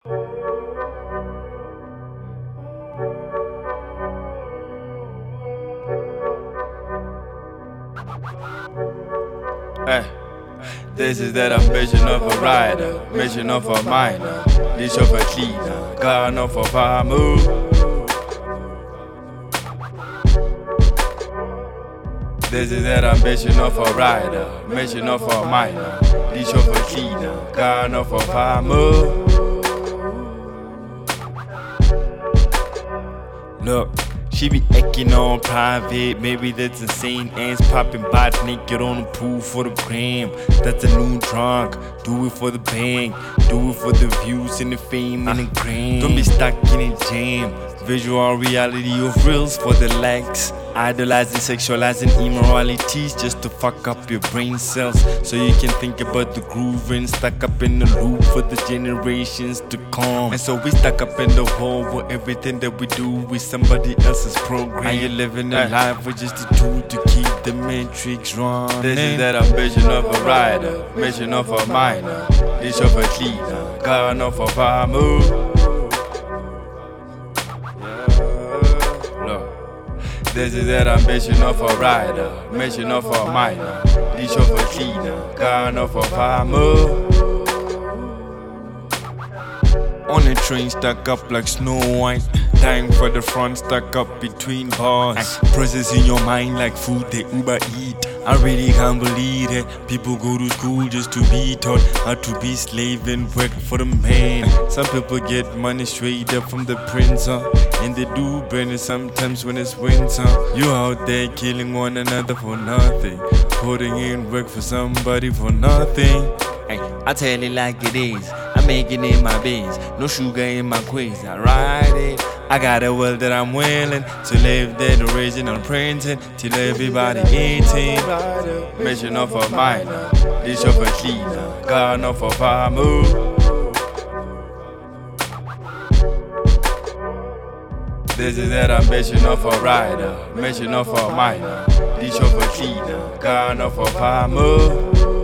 Hey, this is that ambition of a rider, mission of a miner, dish of a cleaner, gun of a farmer. This is that ambition of a rider, mission of a miner, dish of a cleaner, gun of a farmer. Look, she be acting on private, maybe that's insane. Ants popping bot naked on the pool for the gram. That's a new drunk, do it for the bang, do it for the views and the fame and the gram. Don't be stuck in a jam, visual reality of reels for the likes. Idolizing, sexualizing immoralities just to fuck up your brain cells, so you can think about the grooving, stuck up in the loop for the generations to come. And so we stuck up in the hole where everything that we do is somebody else's program. And you're living a life with just a tool to keep the matrix running. This is that ambition of a rider, mission of a miner, dish of a cleaner, gun of a farmer. This is that ambition of a rider, mission of a miner, dish of a cleaner, gun of a farmer. On a train stuck up like Snow White, dying for the front stuck up between bars. Processing your mind like food they Uber eat. I really can't believe it. People go to school just to be taught how to be slave and work for the man. Some people get money straight up from the printer, and they do burn it sometimes when it's winter. You out there killing one another for nothing, putting in work for somebody for nothing. Hey, I tell it like it is, I'm making it my biz. No sugar in my quiz, I ride it. I got a world that I'm willing to live that original printing till everybody eating. Mission of a miner, dish of a cleaner, gun of a farmer. This is that ambition of a rider, mission of a miner, dish of a cleaner, gun of a farmer.